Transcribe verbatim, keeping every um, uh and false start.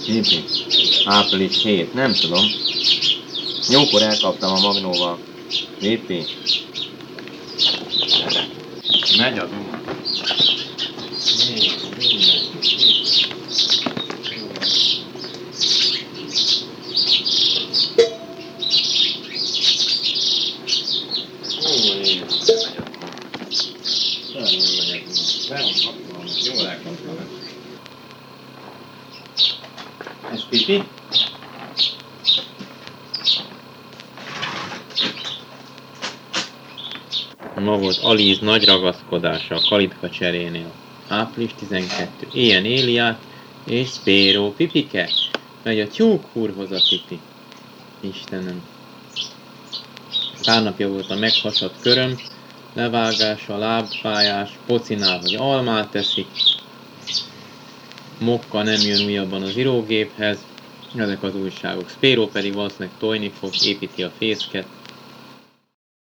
Pipi. Április hét, nem tudom. Jókor elkaptam a Magnóval. Pipi. Megy a duma. Jól elkaptam. Ez Pipi? Ma volt Aliz nagy ragaszkodása a kalitka cserénél. április tizenkettő. Ilyen Éliát és Spéró. Pipike? Megy a tyúkhúrhoz a Pipi. Istenem. Pár napja volt a meghasadt köröm, levágása, lábfájás, pocinál, hogy almát teszik. Mokka nem jön újabban az írógéphez. Ezek az újságok. Spéró pedig valószínűleg tojni fog, építi a fészket.